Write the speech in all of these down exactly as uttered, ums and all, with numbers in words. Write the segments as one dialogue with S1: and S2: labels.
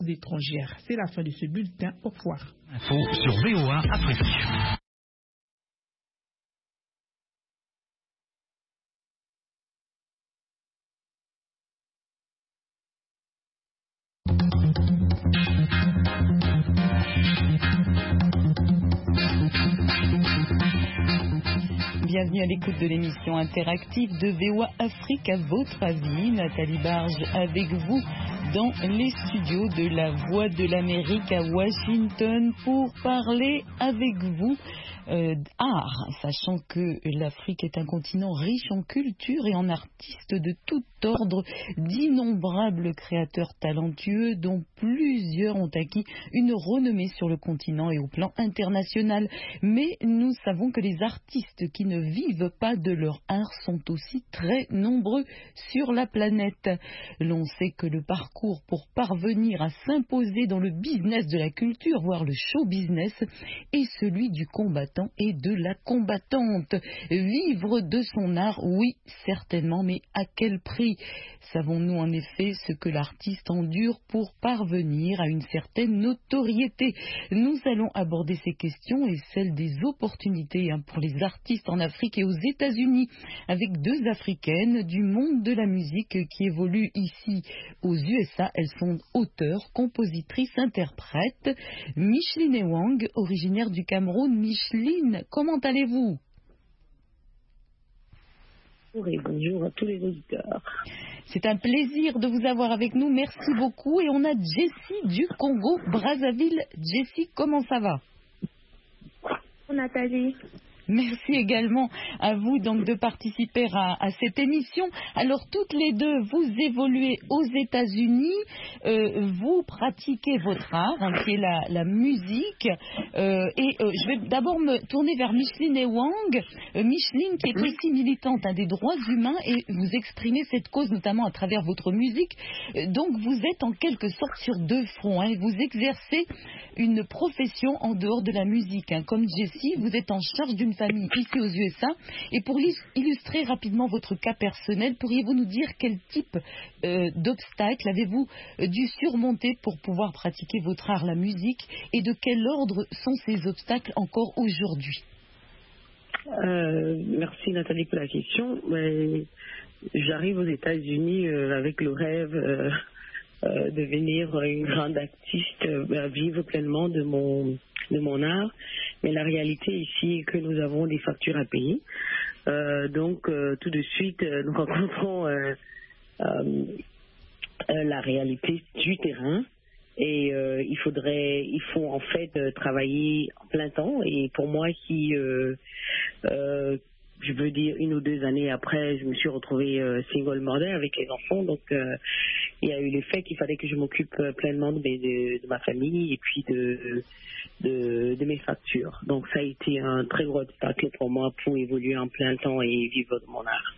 S1: étrangères. C'est la fin de ce bulletin. Au revoir.
S2: Info sur V O A Afrique.
S3: Bienvenue à l'écoute de l'émission interactive de V O A Afrique. À votre avis, Nathalie Barge avec vous dans les studios de la Voix de l'Amérique à Washington pour parler avec vous euh, art, sachant que l'Afrique est un continent riche en culture et en artistes de tout ordre, d'innombrables créateurs talentueux dont plusieurs ont acquis une renommée sur le continent et au plan international. Mais nous savons que les artistes qui ne vivent pas de leur art sont aussi très nombreux sur la planète. L'on sait que le parcours pour parvenir à s'imposer dans le business de la culture, voire le show business, est celui du combattant et de la combattante. Vivre de son art, oui, certainement, mais à quel prix? Savons-nous en effet ce que l'artiste endure pour parvenir à une certaine notoriété? Nous allons aborder ces questions et celles des opportunités hein, pour les artistes en Afrique et aux États-Unis, avec deux Africaines du monde de la musique qui évoluent ici aux U S A. Elles sont auteurs, compositrices, interprètes. Micheline Ewang, originaire du Cameroun. Micheline, comment allez-vous?
S4: Bonjour et bonjour à tous les auditeurs.
S3: C'est un plaisir de vous avoir avec nous. Merci beaucoup. Et on a Jessie du Congo, Brazzaville. Jessie, comment ça va?
S5: Bonjour Nathalie.
S3: Merci également à vous donc de participer à, à cette émission. Alors toutes les deux, vous évoluez aux États-Unis, euh, vous pratiquez votre art, hein, qui est la, la musique. Euh, et euh, je vais d'abord me tourner vers Micheline Ewang. Euh, Micheline qui est aussi militante hein, des droits humains et vous exprimez cette cause notamment à travers votre musique. Euh, donc vous êtes en quelque sorte sur deux fronts. Hein, vous exercez une profession en dehors de la musique. Hein. Comme Jessie, vous êtes en charge d'une famille ici aux U S A. Et pour illustrer rapidement votre cas personnel, pourriez-vous nous dire quel type euh, d'obstacles avez-vous euh, dû surmonter pour pouvoir pratiquer votre art, la musique, et de quel ordre sont ces obstacles encore aujourd'hui?
S4: euh, Merci Nathalie pour la question. Mais j'arrive aux États-Unis euh, avec le rêve euh, euh, de devenir une grande artiste, euh, vivre pleinement de mon de mon art, mais la réalité ici est que nous avons des factures à payer. Euh, donc euh, tout de suite, euh, nous rencontrons euh, euh, euh, la réalité du terrain et euh, il faudrait, il faut en fait euh, travailler en plein temps. Et pour moi, qui euh, euh, je veux dire une ou deux années après, je me suis retrouvée euh, single mother avec les enfants, donc euh, il y a eu le fait qu'il fallait que je m'occupe pleinement de, mes, de, de ma famille et puis de, de, de mes factures. Donc ça a été un très gros obstacle pour moi pour évoluer en plein temps et vivre de mon art.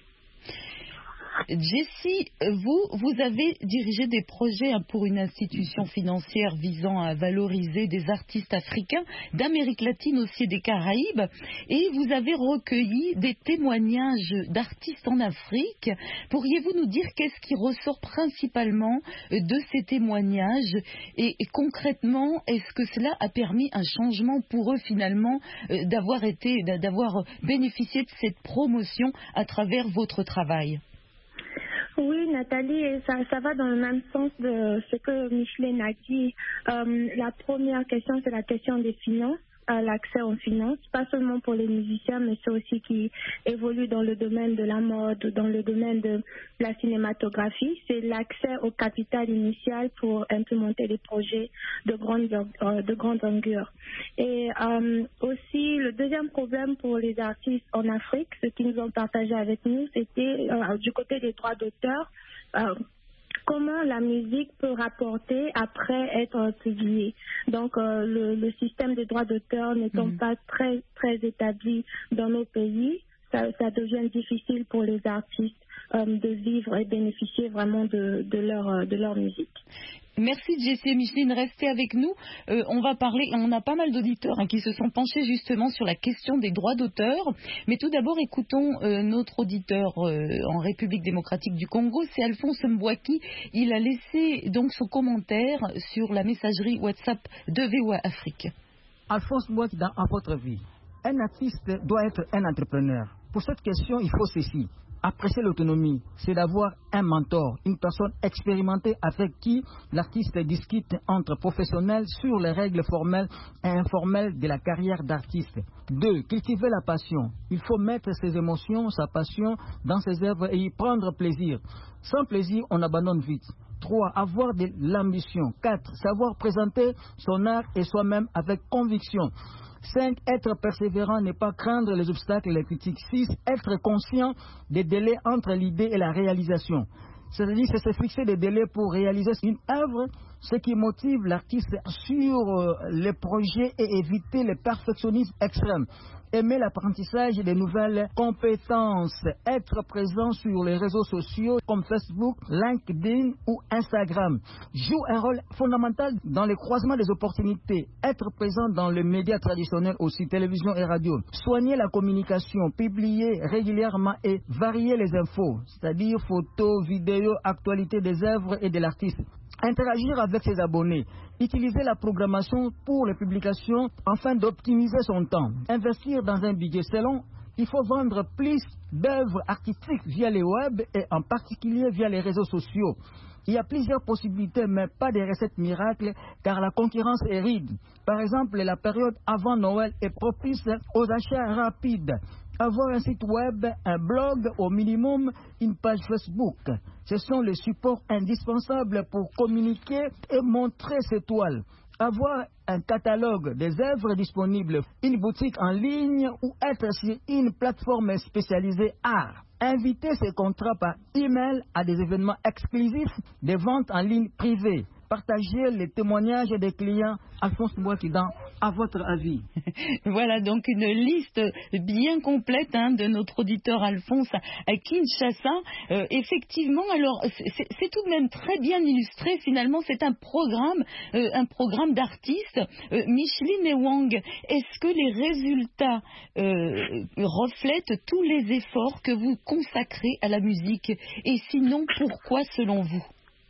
S3: Jessie, vous, vous avez dirigé des projets pour une institution financière visant à valoriser des artistes africains, d'Amérique latine aussi et des Caraïbes, et vous avez recueilli des témoignages d'artistes en Afrique. Pourriez-vous nous dire qu'est-ce qui ressort principalement de ces témoignages et, et concrètement, est-ce que cela a permis un changement pour eux finalement d'avoir été, d'avoir bénéficié de cette promotion à travers votre travail?
S5: Oui, Nathalie, ça, ça va dans le même sens de ce que Micheline a dit. Euh, la première question, c'est la question des finances, euh, l'accès aux finances, pas seulement pour les musiciens, mais ceux aussi qui évoluent dans le domaine de la mode, dans le domaine de la cinématographie. C'est l'accès au capital initial pour implémenter des projets de grande, euh, de grande envergure. Et euh, aussi, le deuxième problème pour les artistes en Afrique, ce qu'ils nous ont partagé avec nous, c'était euh, du côté des droits d'auteur, euh, comment la musique peut rapporter après être publiée. Donc, euh, le, le système des droits d'auteur n'étant mmh. pas très, très établi dans nos pays, ça, ça devient difficile pour les artistes. euh, de vivre et bénéficier vraiment de, de, leur, de leur musique.
S3: Merci Jessie et Micheline, restez avec nous. Euh, on va parler, on a pas mal d'auditeurs hein, qui se sont penchés justement sur la question des droits d'auteur. Mais tout d'abord, écoutons euh, notre auditeur euh, en République démocratique du Congo, c'est Alphonse Mbouaki. Il a laissé donc son commentaire sur la messagerie WhatsApp de V O A Afrique.
S6: Alphonse Mbouaki, dans à votre vie, un artiste doit être un entrepreneur. Pour cette question, il faut ceci. Apprécier l'autonomie, c'est d'avoir un mentor, une personne expérimentée avec qui l'artiste discute entre professionnels sur les règles formelles et informelles de la carrière d'artiste. Deux, cultiver la passion. Il faut mettre ses émotions, sa passion dans ses œuvres et y prendre plaisir. Sans plaisir, on abandonne vite. Trois, avoir de l'ambition. Quatre, savoir présenter son art et soi-même avec conviction. cinq. Être persévérant, ne pas craindre les obstacles et les critiques. six. Être conscient des délais entre l'idée et la réalisation. C'est-à-dire, c'est se fixer des délais pour réaliser une œuvre, ce qui motive l'artiste sur euh, les projets et éviter le perfectionnisme extrême. Aimer l'apprentissage des nouvelles compétences, être présent sur les réseaux sociaux comme Facebook, LinkedIn ou Instagram, joue un rôle fondamental dans le croisement des opportunités, être présent dans les médias traditionnels aussi, télévision et radio, soigner la communication, publier régulièrement et varier les infos, c'est-à-dire photos, vidéos, actualités des œuvres et de l'artiste. Interagir avec ses abonnés, utiliser la programmation pour les publications afin d'optimiser son temps, investir dans un budget selon, il faut vendre plus d'œuvres artistiques via les web et en particulier via les réseaux sociaux. Il y a plusieurs possibilités, mais pas des recettes miracles, car la concurrence est rude. Par exemple, la période avant Noël est propice aux achats rapides. Avoir un site web, un blog, au minimum une page Facebook. Ce sont les supports indispensables pour communiquer et montrer ses toiles. Avoir un catalogue des œuvres disponibles, une boutique en ligne ou être sur une plateforme spécialisée art. Inviter ses contrats par email à des événements exclusifs, des ventes en ligne privées. Partager les témoignages des clients. Alphonse Mbouaki, dans à votre avis.
S3: Voilà donc une liste bien complète hein, de notre auditeur Alphonse à Kinshasa. Euh, effectivement, alors c'est, c'est tout de même très bien illustré. Finalement, c'est un programme, euh, un programme d'artistes. Euh, Micheline et Wang, est-ce que les résultats euh, reflètent tous les efforts que vous consacrez à la musique? Et sinon, pourquoi selon vous?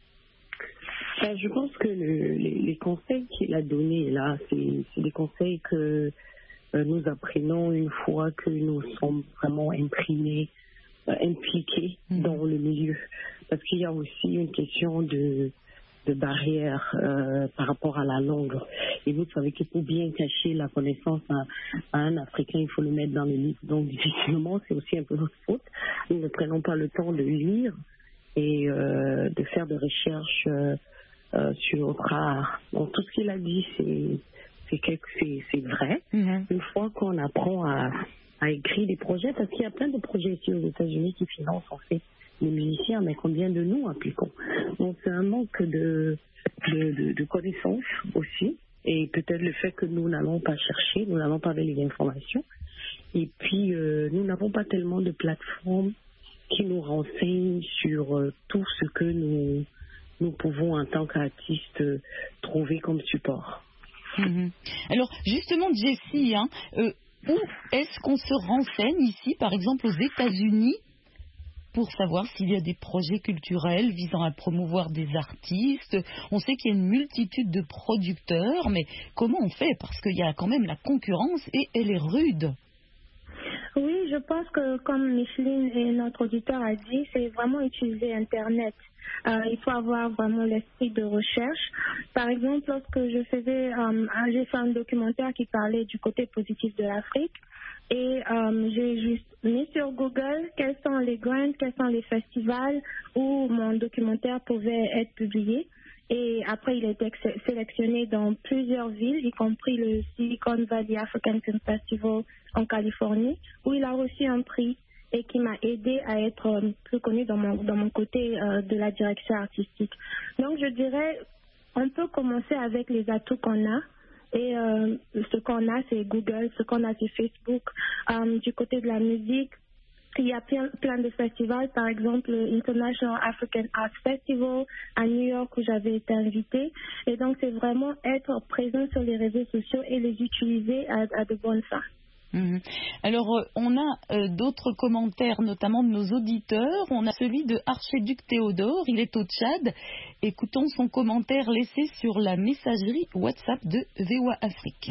S4: Je pense que le, les, les conseils qu'il a donnés là, c'est, c'est des conseils que euh, nous apprenons une fois que nous sommes vraiment imprimés, euh, impliqués mmh. dans le milieu. Parce qu'il y a aussi une question de, de barrière euh, par rapport à la langue. Et vous savez que pour bien cacher la connaissance à, à un Africain, il faut le mettre dans le livre. Donc, difficilement, c'est aussi un peu notre faute. Nous ne prenons pas le temps de lire et euh, de faire des recherches euh, Euh, sur notre art. Donc tout ce qu'il a dit, c'est c'est, quelque, c'est, c'est vrai. Mm-hmm. Une fois qu'on apprend à, à écrire des projets, parce qu'il y a plein de projets ici aux États-Unis qui financent en fait les musiciens, mais combien de nous appliquons? Donc c'est un manque de, de, de, de connaissances aussi, et peut-être le fait que nous n'allons pas chercher, nous n'allons pas avec les informations, et puis euh, nous n'avons pas tellement de plateformes qui nous renseignent sur euh, tout ce que nous nous pouvons en tant qu'artistes euh, trouver comme support.
S3: Mmh. Alors justement, Jessie, hein, euh, où est-ce qu'on se renseigne ici, par exemple aux États-Unis, pour savoir s'il y a des projets culturels visant à promouvoir des artistes? On sait qu'il y a une multitude de producteurs, mais comment on fait? Parce qu'il y a quand même la concurrence et elle est rude.
S5: Oui, je pense que comme Micheline et notre auditeur a dit, c'est vraiment utiliser Internet. Euh, il faut avoir vraiment l'esprit de recherche. Par exemple, lorsque je faisais, euh, j'ai fait un documentaire qui parlait du côté positif de l'Afrique et euh, j'ai juste mis sur Google quels sont les grants, quels sont les festivals où mon documentaire pouvait être publié. Et après, il a été sélectionné dans plusieurs villes, y compris le Silicon Valley African Film Festival en Californie, où il a reçu un prix et qui m'a aidé à être euh, plus connu dans mon, dans mon côté euh, de la direction artistique. Donc, je dirais, on peut commencer avec les atouts qu'on a. Et euh, ce qu'on a, c'est Google, ce qu'on a, c'est Facebook. Euh, du côté de la musique, il y a plein, plein de festivals, par exemple l'International African Arts Festival à New York où j'avais été invitée. Et donc, c'est vraiment être présent sur les réseaux sociaux et les utiliser à, à de bonnes fins.
S3: Mmh. Alors, euh, on a euh, d'autres commentaires, notamment de nos auditeurs. On a celui de Archiduc Théodore, il est au Tchad. Écoutons son commentaire laissé sur la messagerie WhatsApp de V O A Afrique.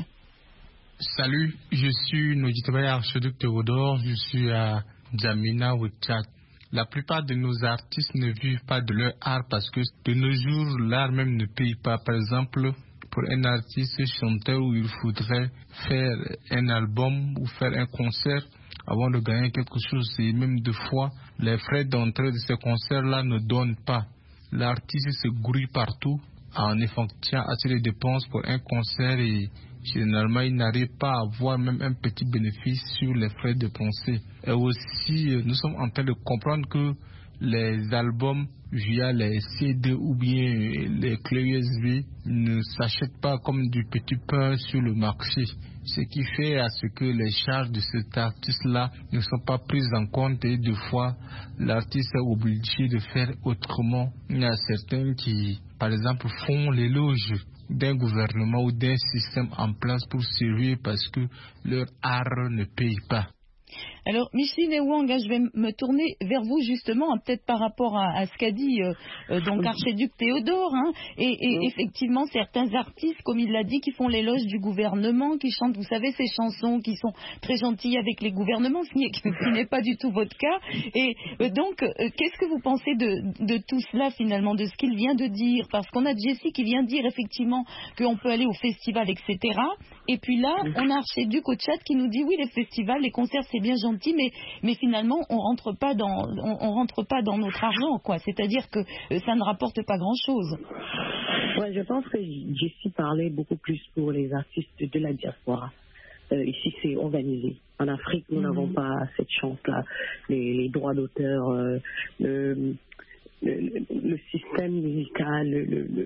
S7: Salut, je suis Nodjitobé Archiduc Théodore, je suis à Djamena au Tchad. La plupart de nos artistes ne vivent pas de leur art parce que de nos jours, l'art même ne paye pas. Par exemple, pour un artiste chanteur où il faudrait faire un album ou faire un concert avant de gagner quelque chose, et même deux fois, les frais d'entrée de ces concerts-là ne donnent pas. L'artiste se grouille partout en effectuant assez de dépenses pour un concert et généralement, il n'arrive pas à avoir même un petit bénéfice sur les frais dépensés. Et aussi, nous sommes en train de comprendre que les albums via les C D ou bien les clés U S B ne s'achètent pas comme du petit pain sur le marché. Ce qui fait à ce que les charges de cet artiste-là ne sont pas prises en compte et deux fois, l'artiste est obligé de faire autrement. Il y a certains qui, par exemple, font l'éloge d'un gouvernement ou d'un système en place pour servir parce que leur art ne paye pas.
S3: Alors, Micheline Wang, je vais me tourner vers vous justement, peut-être par rapport à, à ce qu'a dit euh, euh, donc Archiduc Théodore. Hein, et, et oui. Effectivement, certains artistes, comme il l'a dit, qui font l'éloge du gouvernement, qui chantent, vous savez, ces chansons qui sont très gentilles avec les gouvernements, ce qui n'est pas du tout votre cas. Et euh, donc, euh, qu'est-ce que vous pensez de, de tout cela finalement, de ce qu'il vient de dire? Parce qu'on a Jessie qui vient dire effectivement qu'on peut aller au festival, et cetera. Et puis là, on a Archiduc au Tchad qui nous dit oui, les festivals, les concerts, c'est bien gentil. Mais, mais finalement, on rentre pas dans, on, on rentre pas dans notre argent, quoi. C'est-à-dire que euh, ça ne rapporte pas grand-chose.
S4: Ouais, je pense que Jessie parlait beaucoup plus pour les artistes de la diaspora. Euh, ici, c'est organisé. En Afrique, nous n'avons mmh. pas cette chance-là. Les, les droits d'auteur, euh, le, le, le système musical, le, le, le,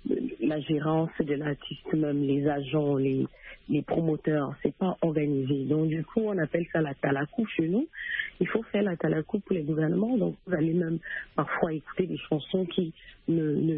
S4: la gérance de l'artiste, même les agents, les, les promoteurs, c'est pas organisé. Donc du coup, on appelle ça la talakou chez nous. Il faut faire la talakou pour les gouvernements. Donc vous allez même parfois écouter des chansons qui ne, ne,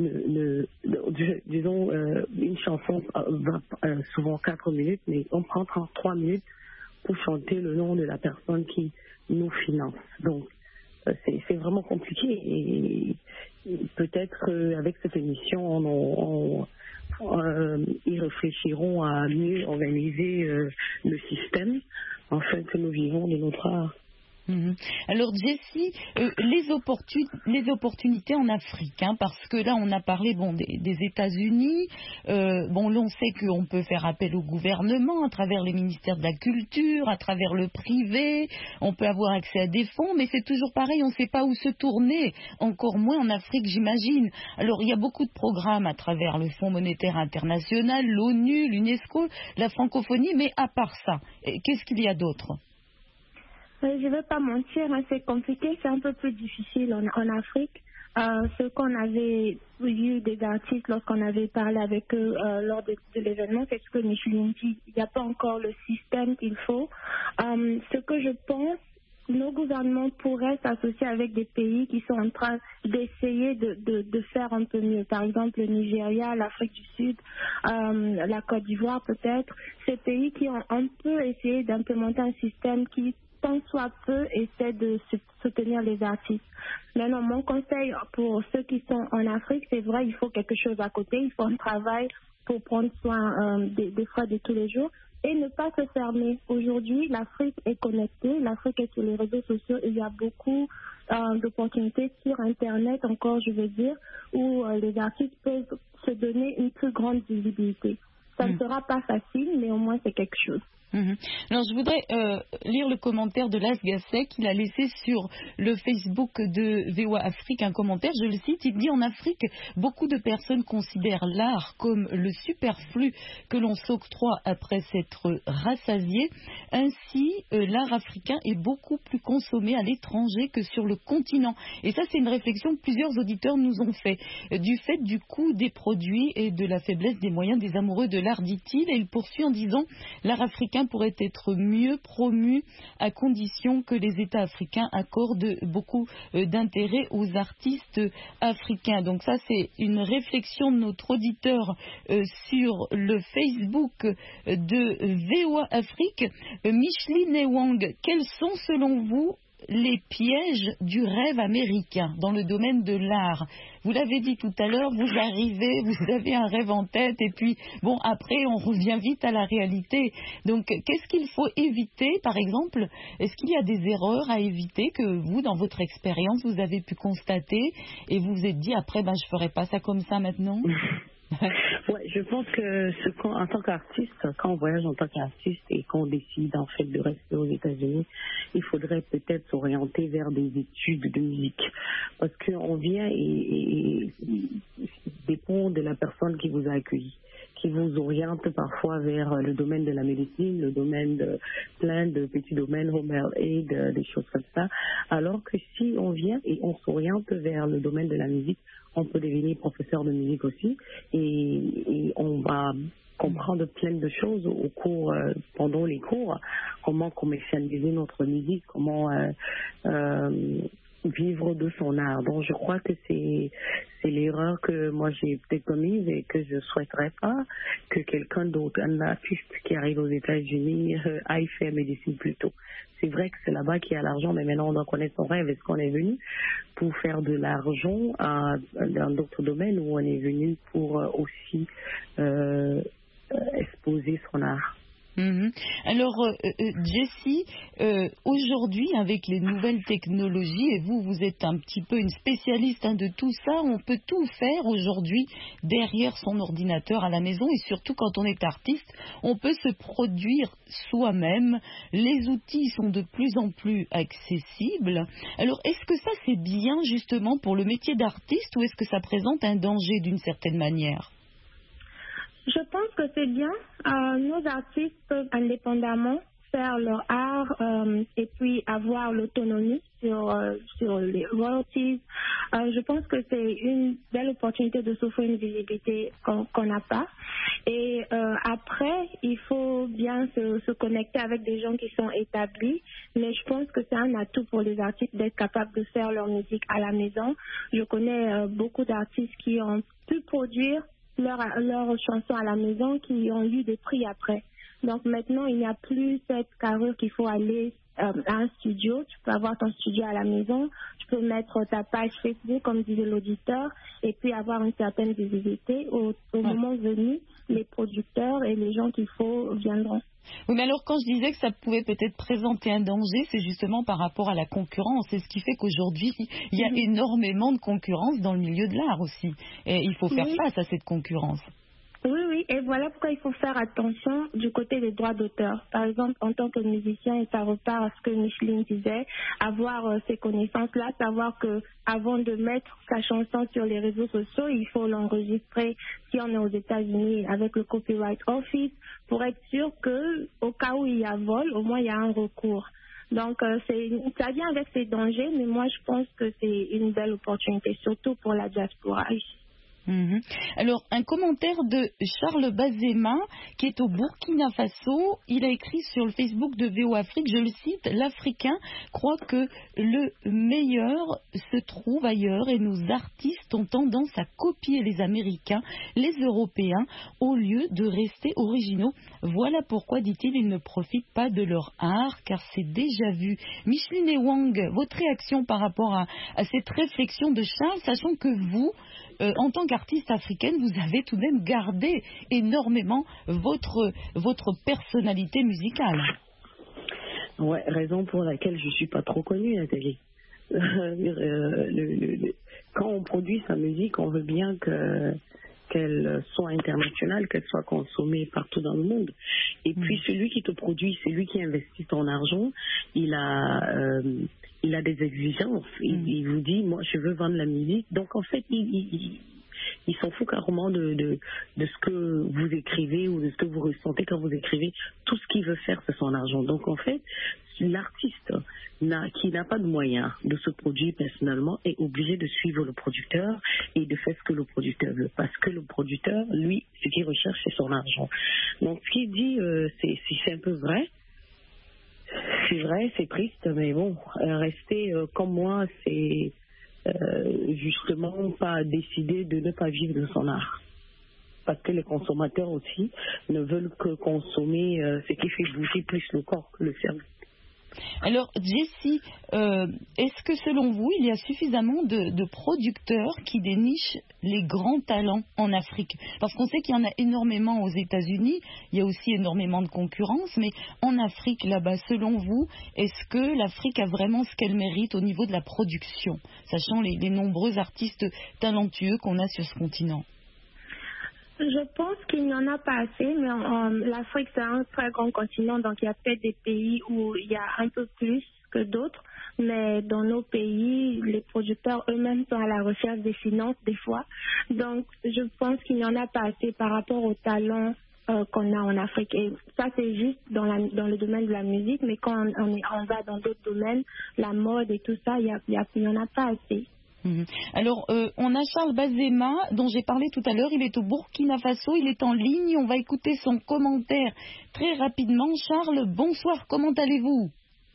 S4: ne, ne disons euh, une chanson va euh, souvent quatre minutes, mais on prend trente-trois minutes pour chanter le nom de la personne qui nous finance. Donc c'est, c'est vraiment compliqué et peut-être qu'avec cette émission, on, on, on, euh, ils réfléchiront à mieux organiser euh, le système afin que nous vivons de notre art.
S3: Mmh. Alors Jessie, euh, les, opportun- les opportunités en Afrique, hein, parce que là on a parlé bon, des, des États-Unis, euh, bon l'on sait qu'on peut faire appel au gouvernement à travers les ministères de la Culture, à travers le privé, on peut avoir accès à des fonds, mais c'est toujours pareil, on ne sait pas où se tourner, encore moins en Afrique j'imagine. Alors il y a beaucoup de programmes à travers le Fonds monétaire international, l'ONU, l'UNESCO, la francophonie, mais à part ça, qu'est-ce qu'il y a d'autre?
S5: Je ne vais pas mentir, hein, c'est compliqué, c'est un peu plus difficile en, en Afrique. Euh, ce qu'on avait vu des artistes lorsqu'on avait parlé avec eux euh, lors de, de l'événement, c'est ce que Micheline dit, il n'y a pas encore le système qu'il faut. Euh, ce que je pense, nos gouvernements pourraient s'associer avec des pays qui sont en train d'essayer de, de, de faire un peu mieux. Par exemple, le Nigeria, l'Afrique du Sud, euh, la Côte d'Ivoire peut-être. Ces pays qui ont un peu essayé d'implémenter un système qui tant soit peu, essaie de soutenir les artistes. Maintenant, mon conseil pour ceux qui sont en Afrique, c'est vrai, il faut quelque chose à côté, il faut un travail pour prendre soin euh, des, des frais de tous les jours et ne pas se fermer. Aujourd'hui, l'Afrique est connectée, l'Afrique est sur les réseaux sociaux, il y a beaucoup euh, d'opportunités sur Internet, encore je veux dire, où euh, les artistes peuvent se donner une plus grande visibilité. Ça mmh. ne sera pas facile, mais au moins c'est quelque chose.
S3: Mmh. Alors je voudrais euh, lire le commentaire de Las Gasset qu'il a laissé sur le Facebook de V O A Afrique, un commentaire, je le cite, il dit: en Afrique, beaucoup de personnes considèrent l'art comme le superflu que l'on s'octroie après s'être rassasié. Ainsi, euh, l'art africain est beaucoup plus consommé à l'étranger que sur le continent. Et ça, c'est une réflexion que plusieurs auditeurs nous ont fait, euh, du fait du coût des produits et de la faiblesse des moyens des amoureux de l'art, dit-il. Et il poursuit en disant: l'art africain africain pourrait être mieux promu à condition que les États africains accordent beaucoup euh, d'intérêt aux artistes africains. Donc ça, c'est une réflexion de notre auditeur euh, sur le Facebook de V O A Afrique. Euh, Micheline Wang, quels sont selon vous les pièges du rêve américain dans le domaine de l'art? Vous l'avez dit tout à l'heure, vous arrivez, vous avez un rêve en tête et puis, bon, après, on revient vite à la réalité. Donc, qu'est-ce qu'il faut éviter, par exemple? Est-ce qu'il y a des erreurs à éviter que vous, dans votre expérience, vous avez pu constater et vous vous êtes dit, après, ben, je ne ferai pas ça comme ça maintenant?
S4: Ouais, je pense que ce qu'on, en tant qu'artiste, quand on voyage en tant qu'artiste et qu'on décide en fait de rester aux États-Unis, il faudrait peut-être s'orienter vers des études de musique, parce qu'on vient et, et, et dépend de la personne qui vous a accueilli, qui vous oriente parfois vers le domaine de la médecine, le domaine de plein de petits domaines, home health aid, des choses comme ça. Alors que si on vient et on s'oriente vers le domaine de la musique, on peut devenir professeur de musique aussi et, et on va comprendre plein de choses au cours, euh, pendant les cours, comment commercialiser notre musique, comment euh, euh, vivre de son art. Donc je crois que c'est c'est l'erreur que moi j'ai peut-être commise et que je souhaiterais pas que quelqu'un d'autre, un artiste qui arrive aux États-Unis, euh, aille faire médecine plus tôt. C'est vrai que c'est là-bas qu'il y a l'argent, mais maintenant on doit connaître son rêve. Est-ce qu'on est venu pour faire de l'argent à, dans d'autres domaines ou on est venu pour euh, aussi euh, exposer son art?
S3: Mmh. Alors, euh, euh, Jessie, euh, aujourd'hui, avec les nouvelles technologies, et vous, vous êtes un petit peu une spécialiste hein, de tout ça, on peut tout faire aujourd'hui derrière son ordinateur à la maison, et surtout quand on est artiste, on peut se produire soi-même. Les outils sont de plus en plus accessibles. Alors, est-ce que ça, c'est bien justement pour le métier d'artiste, ou est-ce que ça présente un danger d'une certaine manière?
S5: Je pense que c'est bien. Euh, nos artistes peuvent indépendamment faire leur art euh, et puis avoir l'autonomie sur, euh, sur les royalties. Euh, je pense que c'est une belle opportunité de s'offrir une visibilité qu'on qu'on n'a pas. Et euh, après, il faut bien se, se connecter avec des gens qui sont établis. Mais je pense que c'est un atout pour les artistes d'être capables de faire leur musique à la maison. Je connais euh, beaucoup d'artistes qui ont pu produire leurs leur chansons à la maison, qui ont eu des prix après. Donc maintenant, il n'y a plus cette carrure qu'il faut aller euh, à un studio. Tu peux avoir ton studio à la maison, tu peux mettre ta page Facebook, comme disait l'auditeur, et puis avoir une certaine visibilité. Au, au moment venu, les producteurs et les gens qu'il faut viendront.
S3: Oui, mais alors quand je disais que ça pouvait peut-être présenter un danger, c'est justement par rapport à la concurrence. C'est ce qui fait qu'aujourd'hui, il y a mmh. énormément de concurrence dans le milieu de l'art aussi. Et il faut faire oui. face à cette concurrence.
S5: Oui, oui, et voilà pourquoi il faut faire attention du côté des droits d'auteur. Par exemple, en tant que musicien, et ça repart à ce que Micheline disait, avoir euh, ces connaissances-là, savoir que avant de mettre sa chanson sur les réseaux sociaux, il faut l'enregistrer si on est aux États-Unis avec le Copyright Office pour être sûr que, au cas où il y a vol, au moins il y a un recours. Donc, euh, c'est, ça vient avec ses dangers, mais moi je pense que c'est une belle opportunité, surtout pour la diaspora ici.
S3: Mmh. Alors, un commentaire de Charles Bazema, qui est au Burkina Faso. Il a écrit sur le Facebook de V O Afrique, je le cite, « L'Africain croit que le meilleur se trouve ailleurs et nos artistes ont tendance à copier les Américains, les Européens, au lieu de rester originaux. Voilà pourquoi, dit-il, ils ne profitent pas de leur art, car c'est déjà vu. » Micheline Wang, votre réaction par rapport à, à cette réflexion de Charles, sachant que vous, Euh, en tant qu'artiste africaine, vous avez tout de même gardé énormément votre, votre personnalité musicale.
S4: Ouais, raison pour laquelle je ne suis pas trop connue, Nathalie. Euh, le, le, le, quand on produit sa musique, on veut bien que, qu'elle soit internationale, qu'elle soit consommée partout dans le monde. Et puis, mmh. celui qui te produit, c'est lui qui investit ton argent. Il a... Euh, il a des exigences. Il, mmh. il vous dit, moi, je veux vendre la musique. Donc, en fait, il, il, il s'en fout carrément de, de, de ce que vous écrivez ou de ce que vous ressentez quand vous écrivez. Tout ce qu'il veut faire, c'est son argent. Donc en fait, l'artiste n'a, qui n'a pas de moyens de se produire personnellement est obligé de suivre le producteur et de faire ce que le producteur veut. Parce que le producteur, lui, ce qu'il recherche, c'est son argent. Donc ce qu'il dit, euh, c'est, c'est un peu vrai. C'est vrai, c'est triste, mais bon, euh, rester euh, comme moi, c'est euh, justement pas décider de ne pas vivre de son art. Parce que les consommateurs aussi ne veulent que consommer euh, ce qui fait bouger plus le corps que le cerveau.
S3: Alors, Jessie, euh, est-ce que selon vous, il y a suffisamment de, de producteurs qui dénichent les grands talents en Afrique? Parce qu'on sait qu'il y en a énormément aux États-Unis, il y a aussi énormément de concurrence, mais en Afrique, là-bas, selon vous, est-ce que l'Afrique a vraiment ce qu'elle mérite au niveau de la production, sachant les, les nombreux artistes talentueux qu'on a sur ce continent?
S5: Je pense qu'il n'y en a pas assez, mais euh, l'Afrique, c'est un très grand continent, donc il y a peut-être des pays où il y a un peu plus que d'autres, mais dans nos pays, les producteurs eux-mêmes sont à la recherche des finances des fois. Donc, je pense qu'il n'y en a pas assez par rapport au talent euh, qu'on a en Afrique. Et ça, c'est juste dans, la, dans le domaine de la musique, mais quand on, on, est, on va dans d'autres domaines, la mode et tout ça, il n'y en a pas assez.
S3: Alors, euh, on a Charles Bazema, dont j'ai parlé tout à l'heure. Il est au Burkina Faso, il est en ligne. On va écouter son commentaire très rapidement. Charles, bonsoir, comment allez-vous?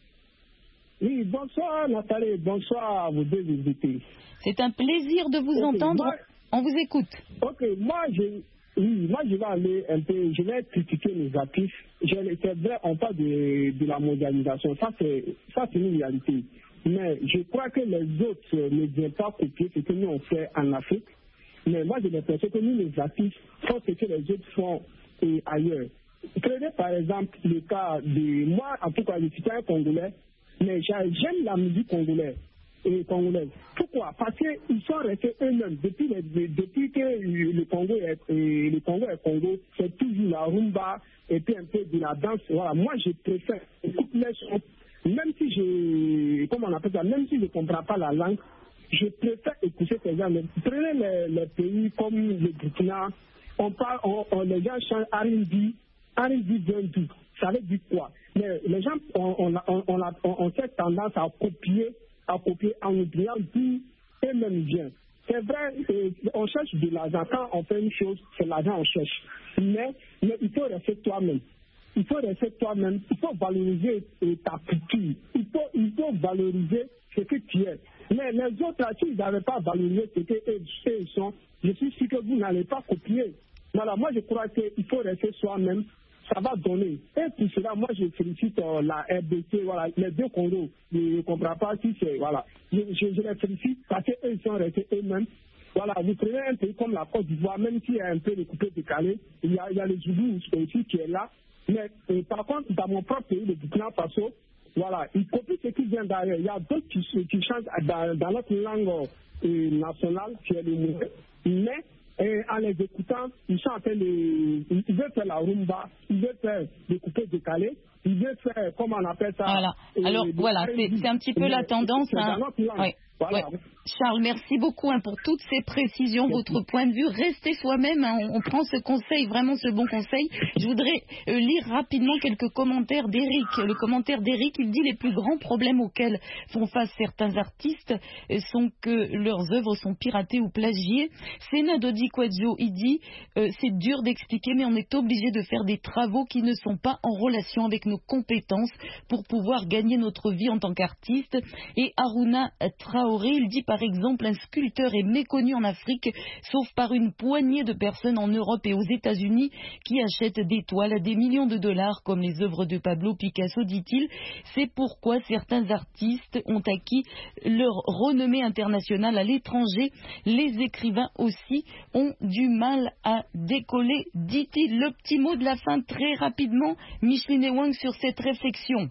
S8: Oui, bonsoir Nathalie, bonsoir à vos deux invités.
S3: C'est un plaisir de vous okay, entendre. Moi, on vous écoute.
S8: Ok, moi je, oui, moi je vais aller un peu, je vais critiquer les artistes. C'est vrai, on parle de, de la mondialisation. Ça, c'est, ça, c'est une réalité. Mais je crois que les autres ne viennent pas copier ce que nous on fait en Afrique. Mais moi, j'ai l'impression que nous, les artistes, font ce que les autres font et ailleurs. Prenez par exemple le cas de moi, en tout cas, je suis un Congolais, mais j'aime la musique congolaise. Et congolaise. Pourquoi? Parce qu'ils sont restés eux-mêmes. Depuis, les, depuis que le Congo est, le Congo est Congo, c'est toujours la rumba et puis un peu de la danse. Voilà. Moi, je préfère écouter les sons. Même si je, comment on appelle ça, même si je ne comprends pas la langue, je préfère écouter ces gens. Prenez les, les pays comme le Burkina, on parle, on, on, les gens chantent R and B, R and B vient d'où? Ça veut dire quoi? Mais les gens, on, on, on, on, a, on, on cette tendance à copier, à copier en oubliant d'où eux-mêmes viennent. C'est vrai, on cherche de l'argent. Quand on fait une chose, c'est l'argent qu'on cherche. Mais, mais il faut rester toi-même. Il faut rester toi-même, il faut valoriser ta culture, il faut, il faut valoriser ce que tu es. Mais les autres, si vous n'avez pas valorisé ce qu'ils sont, je suis sûr que vous n'allez pas copier. Voilà, moi je crois qu'il faut rester soi-même, ça va donner. Et pour cela, moi je félicite euh, la R D C, voilà, les deux Congos. Je ne comprends pas si c'est, voilà, je, je, je les félicite parce qu'eux sont restés eux-mêmes. Voilà, vous prenez un pays comme la Côte d'Ivoire, même s'il y a un peu de coupé décalé, il y a, il y a le Zoulou aussi qui est là. Mais et par contre, dans mon propre pays, le Burkina Faso, voilà, ils copient ce qui vient d'ailleurs. Il y a d'autres qui, qui chantent dans, dans notre langue euh, nationale, qui est le mot. Mais et, en les écoutant, ils sont en train de. Ils veulent faire la rumba, ils veulent faire des coupés décalés, ils veulent faire, comment on appelle ça?
S3: Voilà. Alors et, voilà, c'est, c'est un petit peu mais, la tendance. Hein. Oui. Voilà. Ouais. Charles, merci beaucoup hein, pour toutes ces précisions, merci. Votre point de vue. Restez soi-même, hein, on, on prend ce conseil, vraiment ce bon conseil. Je voudrais euh, lire rapidement quelques commentaires d'Éric. Le commentaire d'Éric, il dit: les plus grands problèmes auxquels font face certains artistes sont que leurs œuvres sont piratées ou plagiées. Sena Dodi Kwadjo, il dit euh, c'est dur d'expliquer, mais on est obligé de faire des travaux qui ne sont pas en relation avec nos compétences pour pouvoir gagner notre vie en tant qu'artiste. Et Aruna Traoré, il dit par exemple: un sculpteur est méconnu en Afrique, sauf par une poignée de personnes en Europe et aux États-Unis qui achètent des toiles à des millions de dollars, comme les œuvres de Pablo Picasso, dit-il. C'est pourquoi certains artistes ont acquis leur renommée internationale à l'étranger. Les écrivains aussi ont du mal à décoller, dit-il. Le petit mot de la fin très rapidement, Micheline Wang, sur cette réflexion.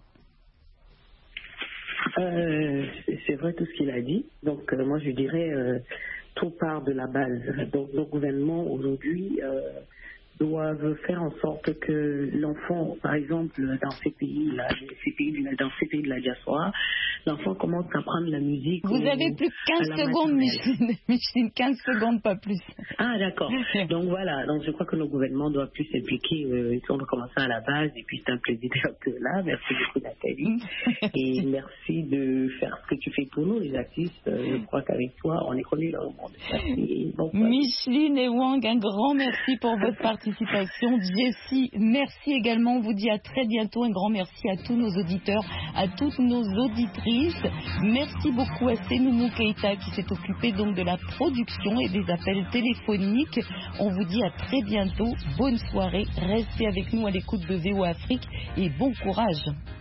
S4: Euh, c'est vrai tout ce qu'il a dit. Donc euh, moi je dirais euh, tout part de la base. Donc nos gouvernements aujourd'hui euh, doivent faire en sorte que l'enfant, par exemple, dans ces pays-là, ces pays de la, dans ces pays de la diaspora, l'enfant commence à prendre la musique.
S3: Vous au, avez plus que quinze secondes, Micheline. Micheline, quinze secondes, pas plus.
S4: Ah, d'accord. Donc voilà, donc je crois que le gouvernement doit plus s'impliquer. Euh, on va commencer à la base, et puis c'est un plaisir d'être là. Merci beaucoup, Nathalie. Et merci de faire ce que tu fais pour nous, les artistes. Je crois qu'avec toi, on est connus dans le monde. Merci. Bon,
S3: Micheline et Wang, un grand merci pour votre participation. Jessie, merci également. On vous dit à très bientôt. Un grand merci à tous nos auditeurs, à toutes nos auditrices. Merci beaucoup à Sénoumou Keita qui s'est occupé donc de la production et des appels téléphoniques. On vous dit à très bientôt. Bonne soirée. Restez avec nous à l'écoute de V O A Afrique et bon courage.